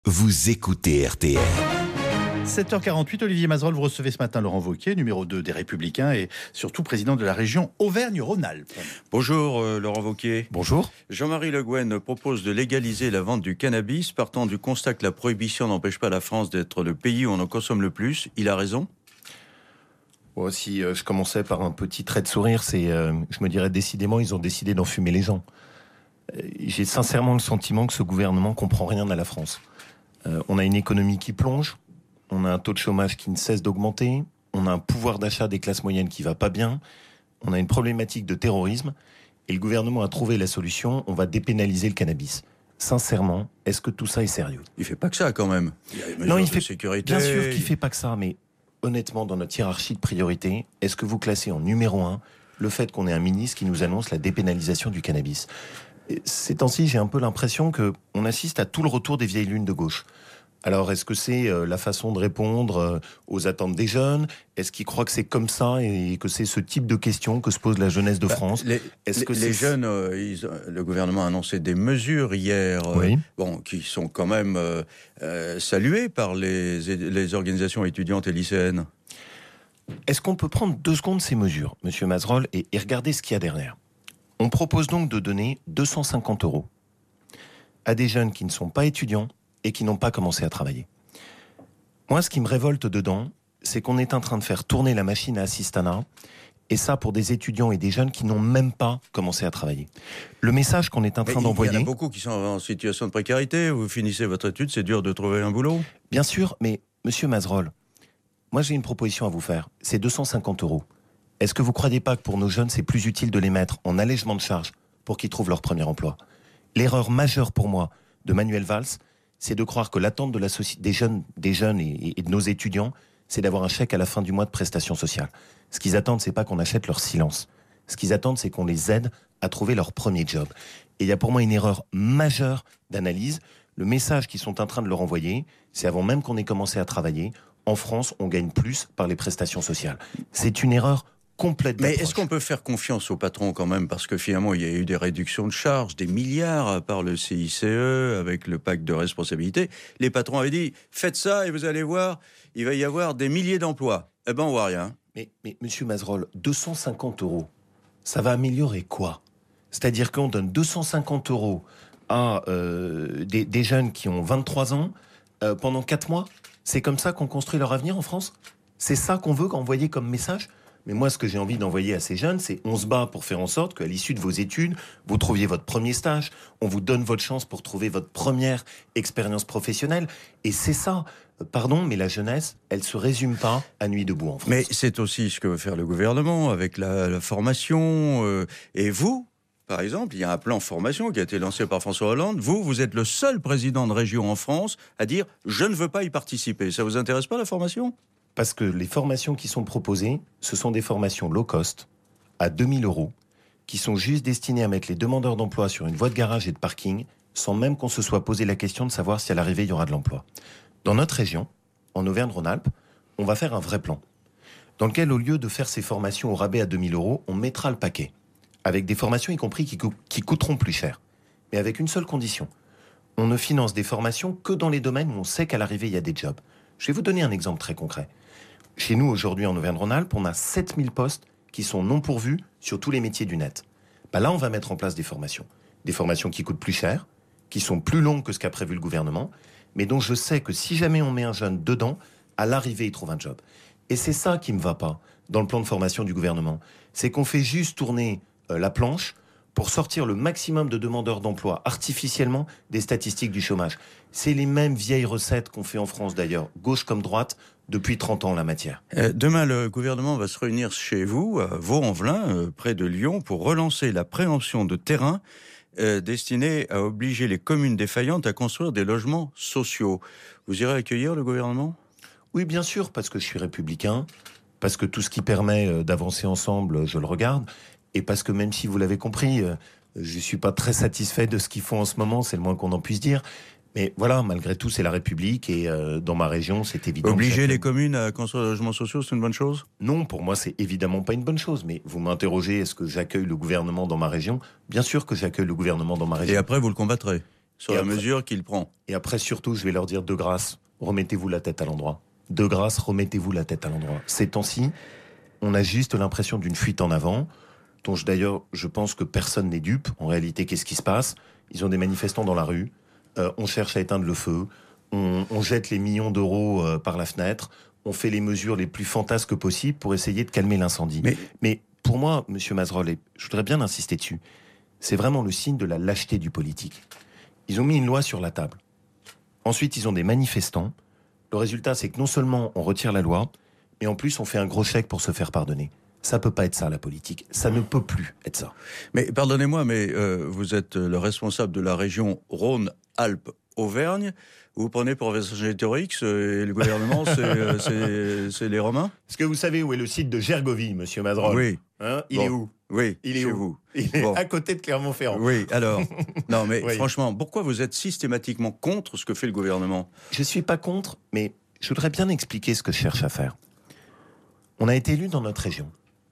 Vous écoutez RTL. 7h48, Olivier Mazerolle, vous recevez ce matin Laurent Wauquiez, numéro 2 des Républicains et surtout président de la région Auvergne-Rhône-Alpes. Bonjour Laurent Wauquiez. Bonjour. Jean-Marie Le Guen propose de légaliser la vente du cannabis, partant du constat que la prohibition n'empêche pas la France d'être le pays où on en consomme le plus. Il a raison ? Moi aussi, je commençais par un petit trait de sourire, je me dirais décidément, ils ont décidé d'enfumer les gens. J'ai sincèrement le sentiment que ce gouvernement comprend rien à la France. On a une économie qui plonge, on a un taux de chômage qui ne cesse d'augmenter, on a un pouvoir d'achat des classes moyennes qui va pas bien, on a une problématique de terrorisme, et le gouvernement a trouvé la solution, on va dépénaliser le cannabis. Sincèrement, est-ce que tout ça est sérieux ? Il fait pas que ça quand même. Il y a des mesures Non, il de fait sécurité. Bien sûr qu'il fait pas que ça, mais honnêtement, dans notre hiérarchie de priorité, est-ce que vous classez en numéro 1 le fait qu'on ait un ministre qui nous annonce la dépénalisation du cannabis ? Ces temps-ci, j'ai un peu l'impression qu'on assiste à tout le retour des vieilles lunes de gauche. Alors, est-ce que c'est la façon de répondre aux attentes des jeunes ? Est-ce qu'ils croient que c'est comme ça et que c'est ce type de questions que se pose la jeunesse de France ? Les jeunes, le gouvernement a annoncé des mesures hier, Oui. Qui sont quand même saluées par les organisations étudiantes et lycéennes. Est-ce qu'on peut prendre 2 secondes ces mesures, Monsieur Mazerolle, et regarder ce qu'il y a derrière ? On propose donc de donner 250 € à des jeunes qui ne sont pas étudiants et qui n'ont pas commencé à travailler. Moi, ce qui me révolte dedans, c'est qu'on est en train de faire tourner la machine à assistanat, et ça pour des étudiants et des jeunes qui n'ont même pas commencé à travailler. Le message qu'on est en train d'envoyer... Il y en a beaucoup qui sont en situation de précarité. Vous finissez votre étude, c'est dur de trouver un boulot. Bien sûr, mais Monsieur Mazerolle, moi j'ai une proposition à vous faire. C'est 250 €. Est-ce que vous ne croyez pas que pour nos jeunes, c'est plus utile de les mettre en allègement de charges pour qu'ils trouvent leur premier emploi ? L'erreur majeure pour moi de Manuel Valls, c'est de croire que l'attente de des jeunes et de nos étudiants, c'est d'avoir un chèque à la fin du mois de prestations sociales. Ce qu'ils attendent, c'est pas qu'on achète leur silence. Ce qu'ils attendent, c'est qu'on les aide à trouver leur premier job. Et il y a pour moi une erreur majeure d'analyse. Le message qu'ils sont en train de leur envoyer, c'est avant même qu'on ait commencé à travailler, en France, on gagne plus par les prestations sociales. C'est une erreur complète d'approche. Mais est-ce qu'on peut faire confiance aux patrons quand même ? Parce que finalement, il y a eu des réductions de charges, des milliards par le CICE, avec le pacte de responsabilité. Les patrons avaient dit, faites ça et vous allez voir, il va y avoir des milliers d'emplois. Eh ben, on voit rien. Mais Monsieur Mazerolle, 250 €, ça va améliorer quoi ? C'est-à-dire qu'on donne 250 € à des jeunes qui ont 23 ans pendant 4 mois ? C'est comme ça qu'on construit leur avenir en France ? C'est ça qu'on veut envoyer comme message ? Mais moi, ce que j'ai envie d'envoyer à ces jeunes, c'est on se bat pour faire en sorte qu'à l'issue de vos études, vous trouviez votre premier stage, on vous donne votre chance pour trouver votre première expérience professionnelle. Et c'est ça. Pardon, mais la jeunesse, elle se résume pas à Nuit debout en France. Mais c'est aussi ce que veut faire le gouvernement avec la formation. Et vous, par exemple, il y a un plan formation qui a été lancé par François Hollande. Vous êtes le seul président de région en France à dire « je ne veux pas y participer ». Ça vous intéresse pas, la formation ? Parce que les formations qui sont proposées, ce sont des formations low cost, à 2000 €, qui sont juste destinées à mettre les demandeurs d'emploi sur une voie de garage et de parking, sans même qu'on se soit posé la question de savoir si à l'arrivée il y aura de l'emploi. Dans notre région, en Auvergne-Rhône-Alpes, on va faire un vrai plan, dans lequel au lieu de faire ces formations au rabais à 2000 €, on mettra le paquet, avec des formations y compris qui coûteront plus cher, mais avec une seule condition. On ne finance des formations que dans les domaines où on sait qu'à l'arrivée il y a des jobs. Je vais vous donner un exemple très concret. Chez nous, aujourd'hui, en Auvergne-Rhône-Alpes, on a 7000 postes qui sont non pourvus sur tous les métiers du net. Là, on va mettre en place des formations. Des formations qui coûtent plus cher, qui sont plus longues que ce qu'a prévu le gouvernement, mais dont je sais que si jamais on met un jeune dedans, à l'arrivée, il trouve un job. Et c'est ça qui ne me va pas dans le plan de formation du gouvernement. C'est qu'on fait juste tourner la planche pour sortir le maximum de demandeurs d'emploi artificiellement des statistiques du chômage. C'est les mêmes vieilles recettes qu'on fait en France d'ailleurs, gauche comme droite, depuis 30 ans en la matière. Demain, le gouvernement va se réunir chez vous, à Vaux-en-Velin, près de Lyon, pour relancer la préemption de terrain destinée à obliger les communes défaillantes à construire des logements sociaux. Vous irez accueillir le gouvernement ? Oui, bien sûr, parce que je suis républicain, parce que tout ce qui permet d'avancer ensemble, je le regarde, et parce que même si vous l'avez compris, je ne suis pas très satisfait de ce qu'ils font en ce moment, c'est le moins qu'on en puisse dire. Mais voilà, malgré tout, c'est la République et dans ma région, c'est évident. Obliger les communes à construire des logements sociaux, c'est une bonne chose ? Non, pour moi, c'est évidemment pas une bonne chose. Mais vous m'interrogez, est-ce que j'accueille le gouvernement dans ma région ? Bien sûr que j'accueille le gouvernement dans ma région. Et après, vous le combattrez ? sur la mesure qu'il prend. Et après, surtout, je vais leur dire de grâce, remettez-vous la tête à l'endroit. De grâce, remettez-vous la tête à l'endroit. Ces temps-ci, on a juste l'impression d'une fuite en avant, dont d'ailleurs, je pense que personne n'est dupe. En réalité, qu'est-ce qui se passe? Ils ont des manifestants dans la rue, on cherche à éteindre le feu, on jette les millions d'euros par la fenêtre, on fait les mesures les plus fantasques possibles pour essayer de calmer l'incendie. Mais pour moi, Monsieur Mazerolle, et je voudrais bien insister dessus, c'est vraiment le signe de la lâcheté du politique. Ils ont mis une loi sur la table. Ensuite, ils ont des manifestants. Le résultat, c'est que non seulement on retire la loi, mais en plus, on fait un gros chèque pour se faire pardonner. Ça peut pas être ça, la politique. Ça ne peut plus être ça. Mais pardonnez-moi, mais vous êtes le responsable de la région Rhône-Alpes-Auvergne. Vous prenez pour Vercingétorix et le gouvernement, c'est les Romains? Est-ce que vous savez où est le site de Gergovie, Monsieur Mazerolle? Oui. Hein, il est où? Oui, il est chez où? vous. Il est à côté de Clermont-Ferrand. Oui, alors, non mais Oui. franchement, pourquoi vous êtes systématiquement contre ce que fait le gouvernement? Je suis pas contre, mais je voudrais bien expliquer ce que je cherche à faire. On a été élus dans notre région.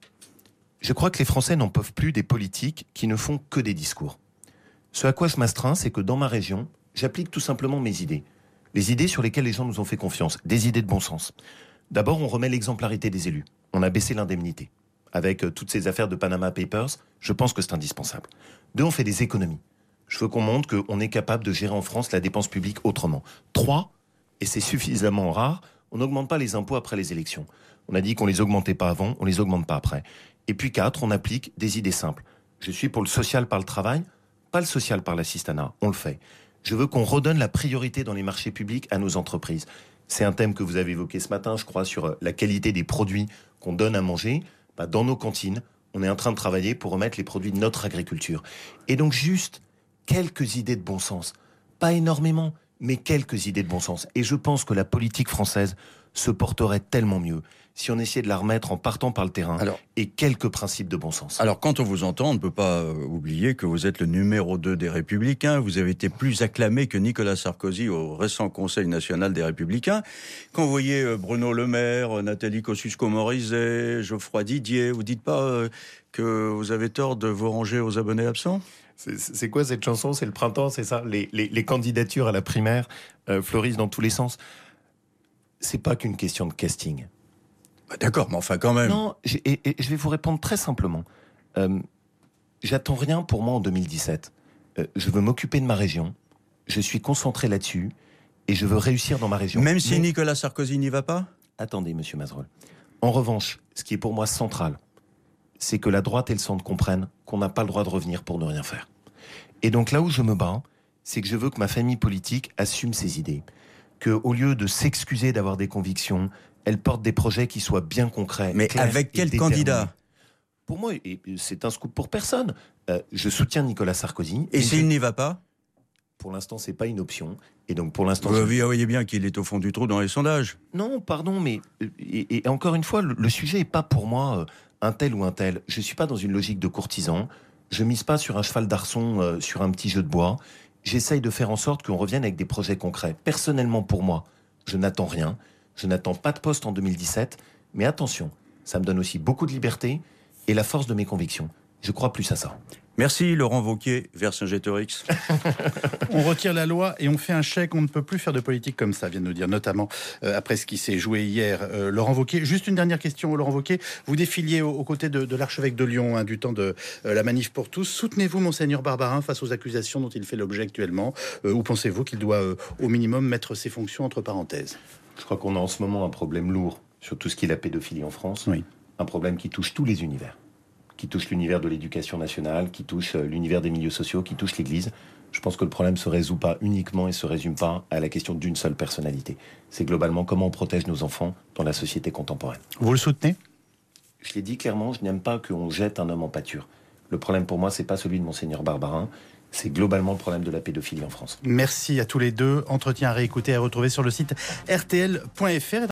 Je crois que les Français n'en peuvent plus des politiques qui ne font que des discours. Ce à quoi je m'astreins, c'est que dans ma région, j'applique tout simplement mes idées. Les idées sur lesquelles les gens nous ont fait confiance, des idées de bon sens. D'abord, on remet l'exemplarité des élus. On a baissé l'indemnité. Avec toutes ces affaires de Panama Papers, je pense que c'est indispensable. 2, on fait des économies. Je veux qu'on montre qu'on est capable de gérer en France la dépense publique autrement. 3, et c'est suffisamment rare, on n'augmente pas les impôts après les élections. On a dit qu'on les augmentait pas avant, on les augmente pas après. Et puis 4, on applique des idées simples. Je suis pour le social par le travail, pas le social par l'assistanat, on le fait. Je veux qu'on redonne la priorité dans les marchés publics à nos entreprises. C'est un thème que vous avez évoqué ce matin, je crois, sur la qualité des produits qu'on donne à manger. Dans nos cantines, on est en train de travailler pour remettre les produits de notre agriculture. Et donc juste quelques idées de bon sens. Pas énormément, mais quelques idées de bon sens. Et je pense que la politique française se porterait tellement mieux si on essayait de la remettre en partant par le terrain et quelques principes de bon sens. Alors, quand on vous entend, on ne peut pas oublier que vous êtes le numéro 2 des Républicains. Vous avez été plus acclamé que Nicolas Sarkozy au récent Conseil national des Républicains. Quand vous voyez Bruno Le Maire, Nathalie Kosciusko-Morizet, Geoffroy Didier, vous dites pas que vous avez tort de vous ranger aux abonnés absents? C'est quoi cette chanson? C'est le printemps, c'est ça? Les candidatures à la primaire fleurissent dans tous les sens. C'est pas qu'une question de casting. D'accord, mais enfin quand même. Non, et je vais vous répondre très simplement. J'attends rien pour moi en 2017. Je veux m'occuper de ma région. Je suis concentré là-dessus. Et je veux réussir dans ma région. Même si Nicolas Sarkozy n'y va pas? Attendez, Monsieur Mazerolle. En revanche, ce qui est pour moi central, c'est que la droite et le centre comprennent qu'on n'a pas le droit de revenir pour ne rien faire. Et donc là où je me bats, c'est que je veux que ma famille politique assume ses idées. Qu'au lieu de s'excuser d'avoir des convictions, elle porte des projets qui soient bien concrets. Mais avec quel candidat? Pour moi, et c'est un scoop pour personne. Je soutiens Nicolas Sarkozy. Et s'il n'y va pas? Pour l'instant, c'est pas une option. Et donc, pour l'instant, vous voyez bien qu'il est au fond du trou dans les sondages. Non, pardon, mais et encore une fois, le sujet est pas pour moi un tel ou un tel. Je suis pas dans une logique de courtisan. Je mise pas sur un cheval d'arçon, sur un petit jeu de bois. J'essaye de faire en sorte qu'on revienne avec des projets concrets. Personnellement, pour moi, je n'attends rien. Je n'attends pas de poste en 2017. Mais attention, ça me donne aussi beaucoup de liberté et la force de mes convictions. Je crois plus à ça. Merci Laurent Wauquiez, Vercingétorix. On retire la loi et on fait un chèque. On ne peut plus faire de politique comme ça, vient de nous dire, notamment après ce qui s'est joué hier. Laurent Wauquiez, juste une dernière question, Laurent Wauquiez. Vous défiliez aux côtés de l'archevêque de Lyon du temps de la manif pour tous. Soutenez-vous Monseigneur Barbarin face aux accusations dont il fait l'objet actuellement ou pensez-vous qu'il doit au minimum mettre ses fonctions entre parenthèses? Je crois qu'on a en ce moment un problème lourd sur tout ce qui est la pédophilie en France. Oui. Un problème qui touche tous les univers. Qui touche l'univers de l'éducation nationale, qui touche l'univers des milieux sociaux, qui touche l'Église. Je pense que le problème ne se résout pas uniquement et se résume pas à la question d'une seule personnalité. C'est globalement comment on protège nos enfants dans la société contemporaine. Vous le soutenez? Je l'ai dit clairement, je n'aime pas qu'on jette un homme en pâture. Le problème pour moi, c'est pas celui de Monseigneur Barbarin, c'est globalement le problème de la pédophilie en France. Merci à tous les deux. Entretien à réécouter et à retrouver sur le site rtl.fr.